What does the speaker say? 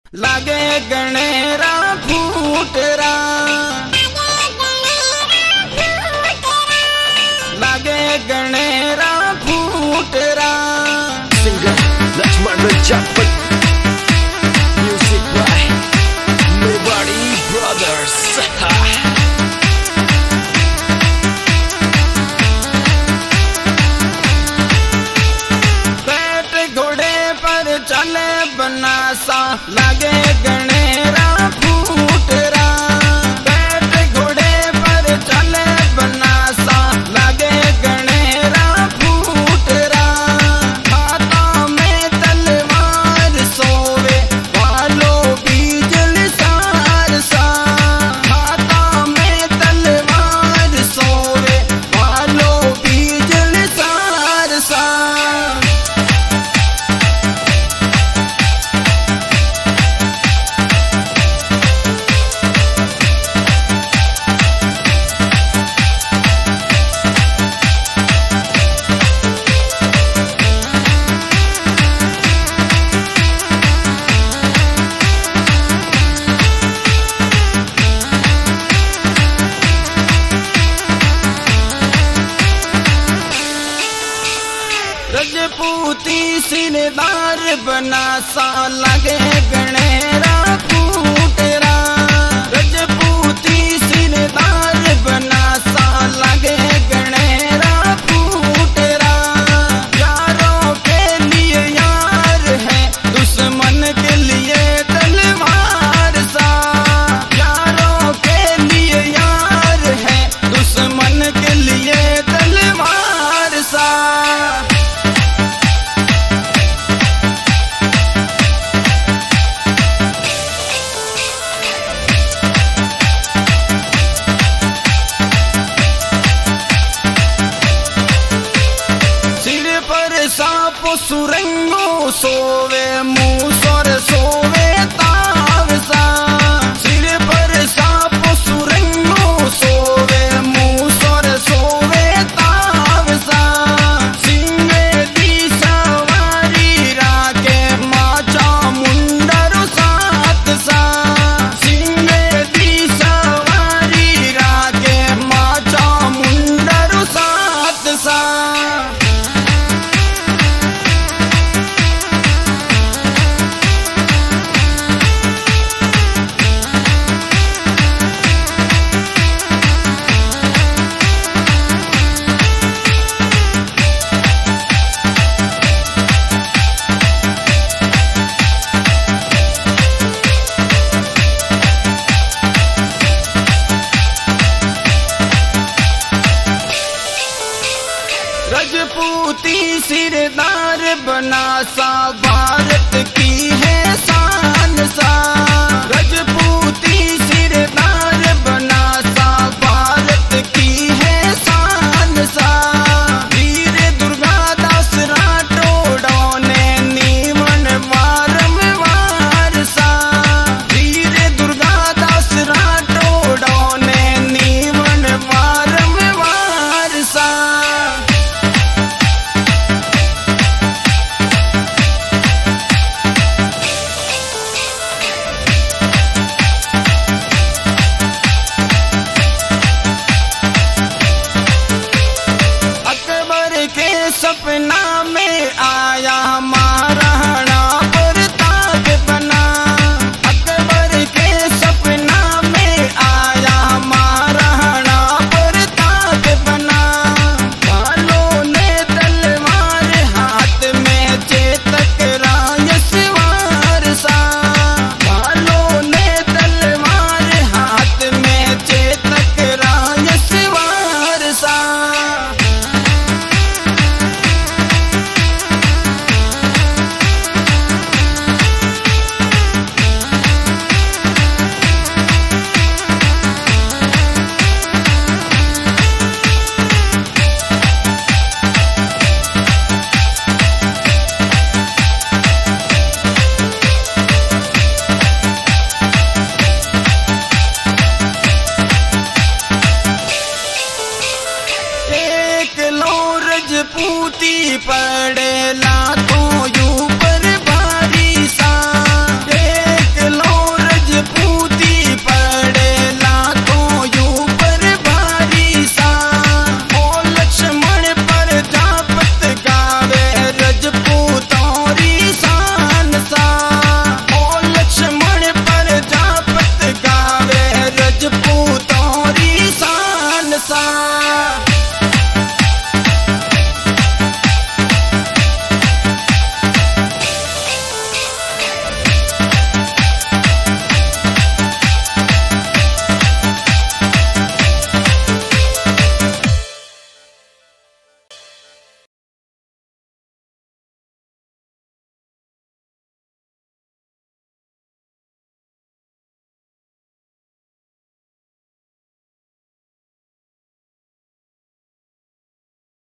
लागे गणेरा फूटरा, लागे गणेरा फूटरा। Singer Lakshman Rajaput, music by Nobody Brothers. बैठ घोड़े पर चले बनासा, लागे गणेरा फूटरा। बैठ घोड़े पर चले बनासा, लागे गणेरा फूटरा। हाथों में तलवार सोवे, वालों बीजल सारसा। हाथों में तलवार सोवे, वालों बीजल सारसा। रजपूती सिरदार बनासा, लगे गणेरा फूटरा। रजपूती सिरदार बनासा, लगे गणेरा फूटरा। यारों के लिए यार है, दुश्मन के लिए तलवार सा। यारों के लिए यार है, दुश्मन के लिए तलवार सा। सांप सुरंगो सोवे,